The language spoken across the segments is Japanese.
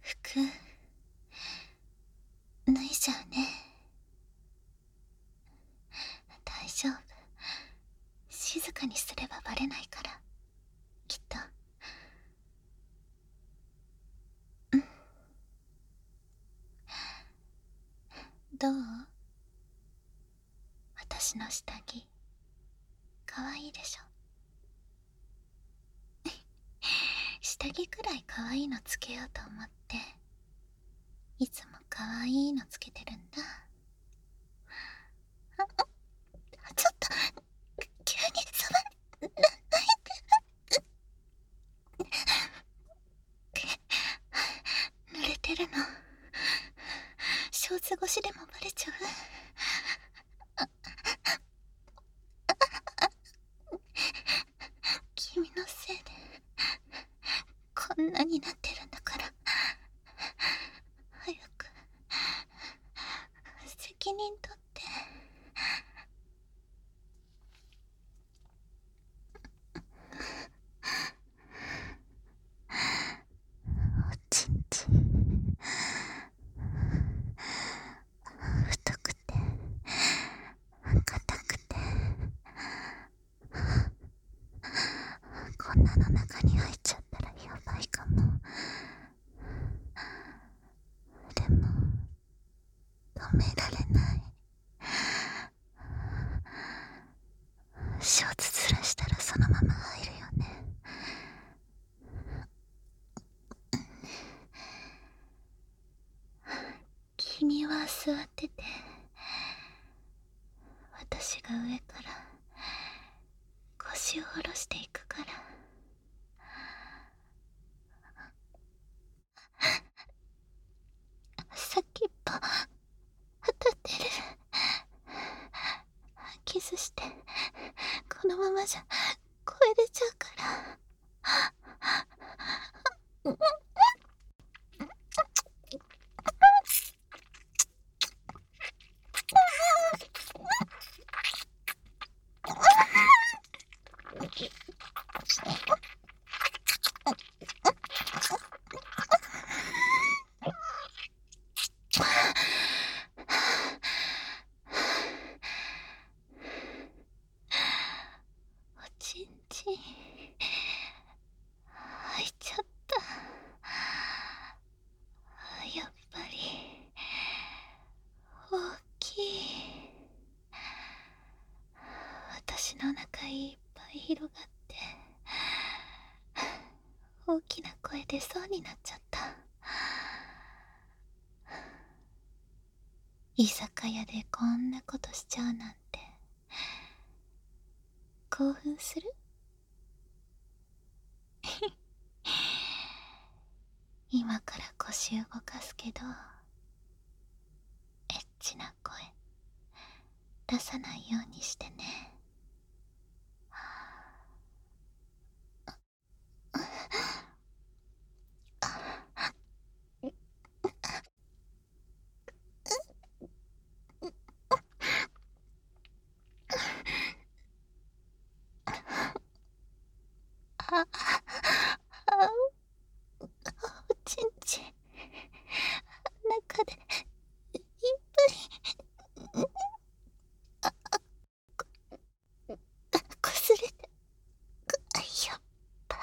服脱いじゃうね。大丈夫。静かにすればバレないから、きっと。うん。どう？私の下着かわいいでしょ。下着くらいかわいいのつけようと思って、いつもかわいいのつけてるんだ。ちょっと急に触らないで。濡れてるの。ショーツ越しでもバレちゃう。君のせいでこんなになってるんだから、早く責任取って。おちんちん太くて硬くて、こんなの中に入っちゃったらやばいかも。でも止められない。ショーツずらしたらそのまま入るよね。君は座ってて、私が上から腰を下ろしていくから。先っぽ当たってる。キスして、このままじゃ声出ちゃうから。おちんちん開いちゃった。やっぱり大きい。私の中いっぱい広がって、大きな声出そうになっちゃった。居酒屋でこんなことしちゃうなんて興奮する？今から腰動かすけど、エッチな声出さないようにしてね。あ、あ、おちんちん中でいっぱいこすれて、やっぱ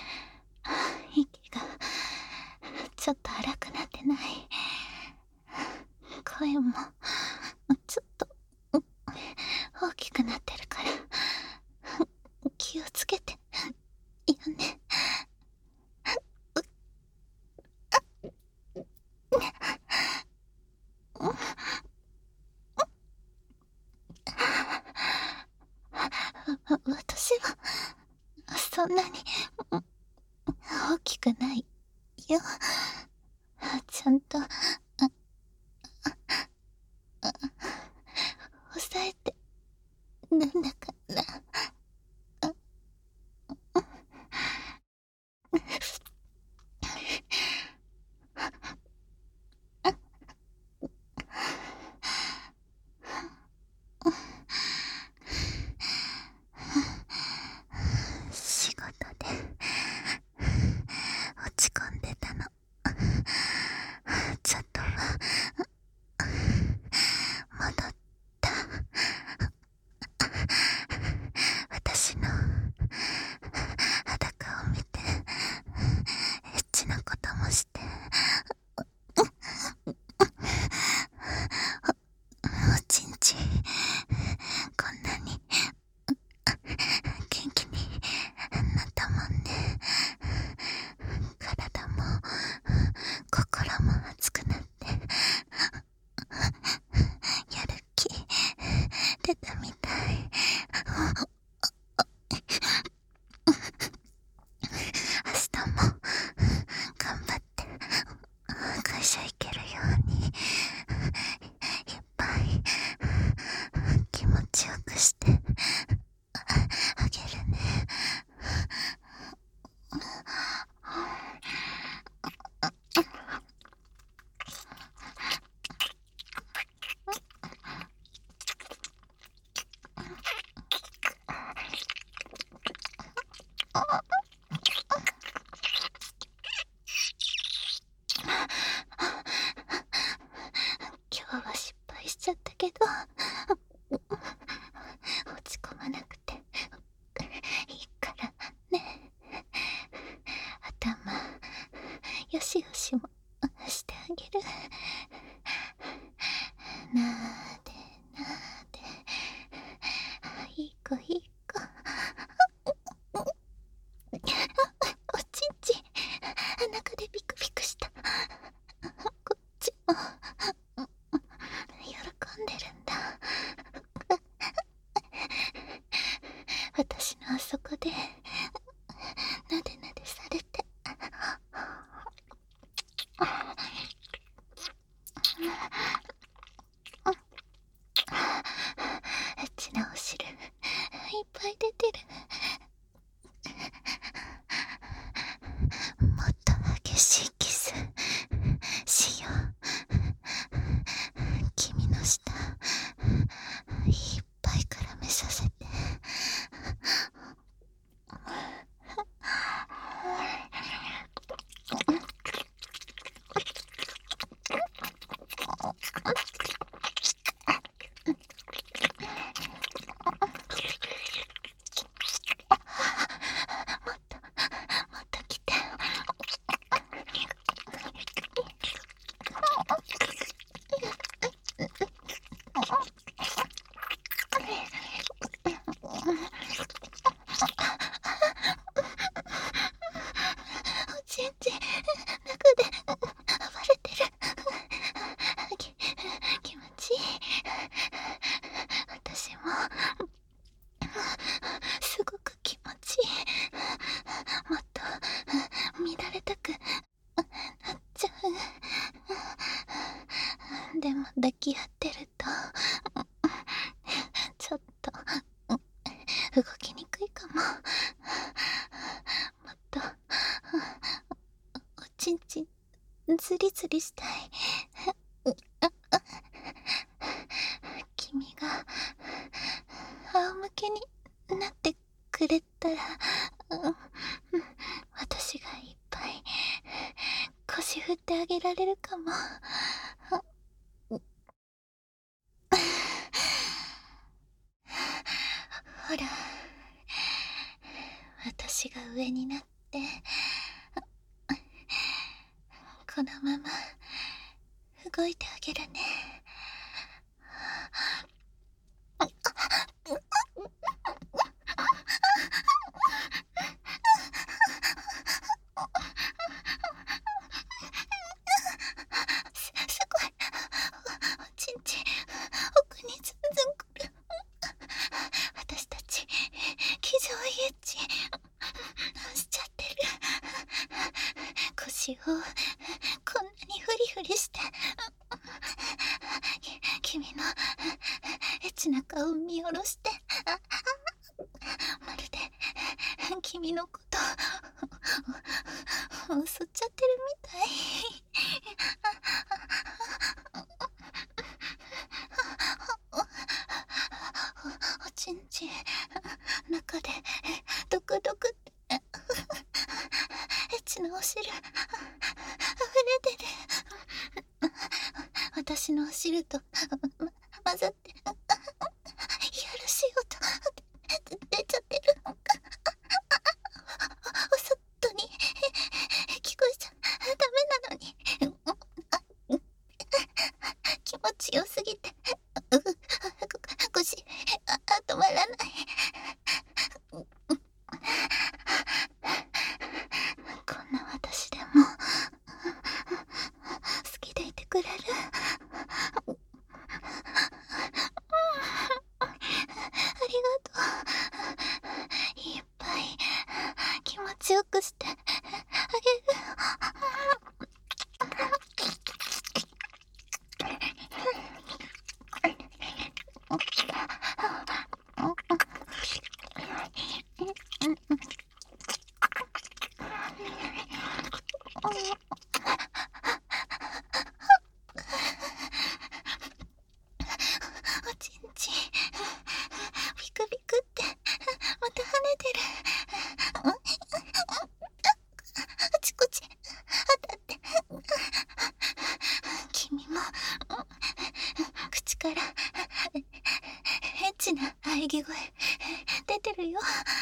息がちょっと荒くなってない？ 声もちょっと大きくなってるから気をつけてよね。私はそんなに大きくないよ。ちゃんと抑えてるんだから。仕事で落ち込んでたの。ちょっとは戻った。私の裸を見てエッチなこともしておちんちんこんなに元気になったもんね。体も心も熱くなってやる気出たみたい。明日も頑張って会社行けるようにいっぱい気持ちよくしてあげるね。今日は失敗しちゃったけど落ち込まなくていいからね。頭よしよしもしてあげる。なでなでいい子いい子。おちんち中でビクビクした。こっちも喜んでるんだ。私のあそこでなでなでされてエッチなお汁いっぱい出てる。もっと激しいキスしよう。君の舌いっぱい絡めさせて。もっと来て。おちんち中で暴れてる。気持ちいい。私もすごく気持ちいい。もっと乱れたくなっちゃう。でも抱き合ってるとちょっと動きにくいかも。もっとおちんちんズリズリしたい。君が仰向けになってくれたら、私がいっぱい腰振ってあげられるかも。ほら、私が上になってこのまま動いてあげるね。 しよう。こんなにフリフリして君のエッチな顔を見下ろしてまるで君のことを襲っちゃってるみたい。おちんちん中でドクドクってエッチなお汁溢れてる。私のお汁と混ざってやるしよと出ちゃってる。お外に聞こえちゃダメなのに気持ちよすぎて腰止まらない。こんな私でも好きでいてくれる？ありがとう。いっぱい気持ちよくしてあげる。おちんちんビクビクってまた跳ねてる。あちこち当たって君も口からエッチな喘ぎ声出てるよ。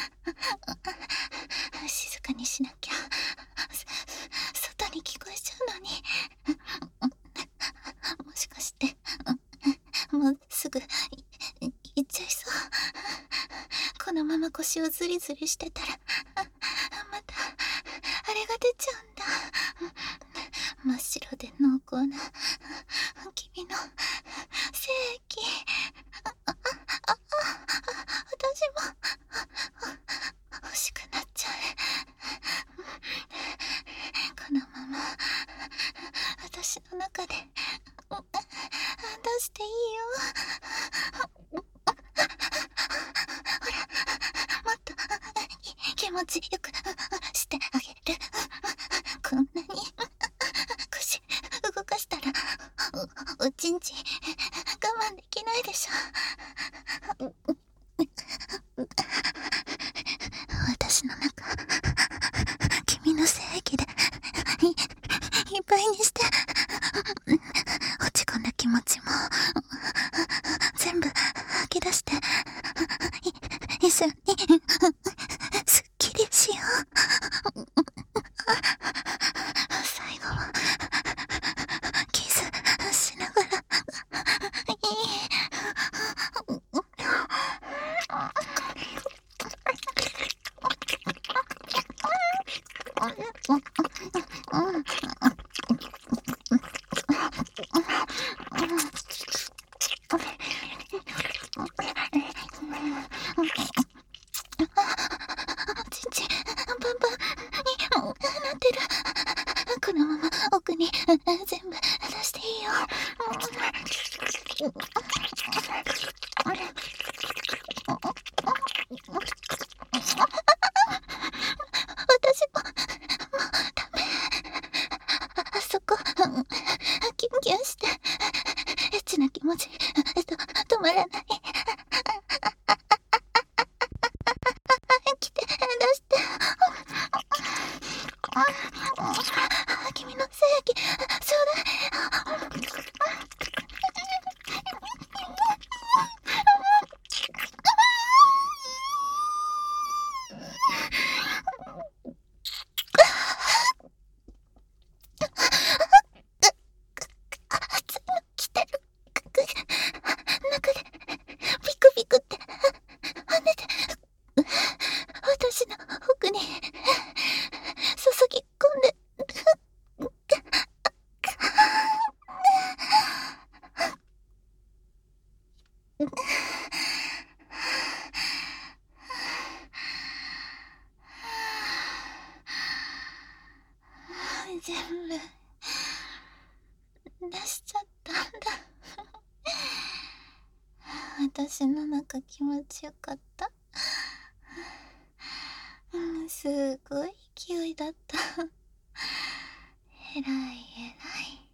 静かにしなきゃ外に聞こえちゃうのに。もしかしてもうすぐ行っちゃいそう。このまま腰をズリズリしてたらまたあれが出ちゃうんだ。真っ白で濃厚な君の精液。私も欲しくなっちゃう。このまま私の中で出していいよ。ほらもっと気持ちよくしてあげる。こんなに腰動かしたらおちんちん我慢できないでしょ。私の中君の精液でいっぱいにして落ち込んだ気持ちも全部吐き出して一緒にすっきりしよう。最後はキスしながらちんちんパンパンになってる。このまま奥に全部出していいよ。私ももうダメ。あそこキュンキュンしてエッチな気持ち止まらない。来て出して君の精液ちょうだい。 部出しちゃったんだ。私の中気持ちよかった。すごい勢いだった。えらいえらい。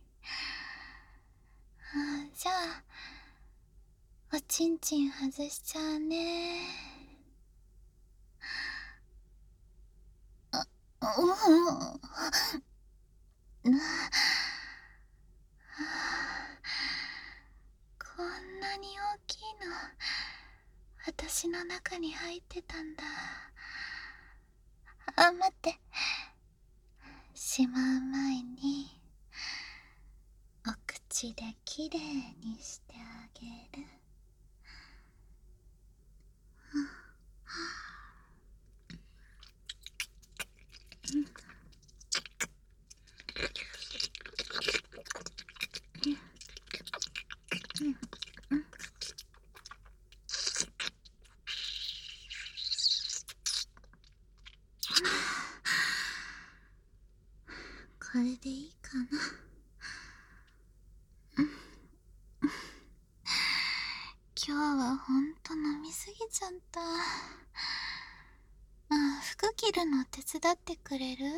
じゃあおちんちん外しちゃうね。こんなに大きいの私の中に入ってたんだ。待って、しまう前にお口できれいにしてあげる。これでいいかな。今日はほんと飲みすぎちゃった。服着るの手伝ってくれる？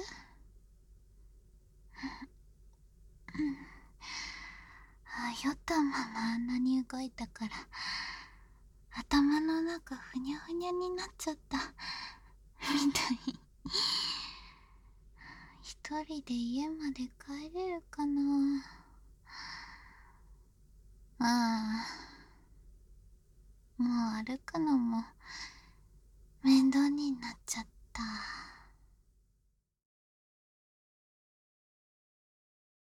酔ったままあんなに動いたから頭の中ふにゃふにゃになっちゃったみたい。一人で家まで帰れるか